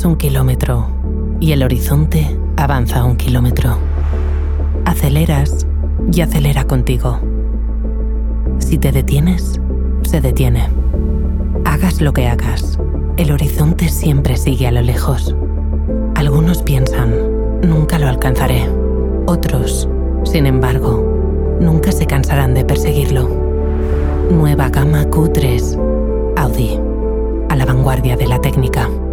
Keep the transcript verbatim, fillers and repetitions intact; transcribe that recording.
Caminas un kilómetro y el horizonte avanza un kilómetro. Aceleras y acelera contigo. Si te detienes, se detiene. Hagas lo que hagas, el horizonte siempre sigue a lo lejos. Algunos piensan, nunca lo alcanzaré. Otros, sin embargo, nunca se cansarán de perseguirlo. Nueva gama Q tres. Audi, a la vanguardia de la técnica.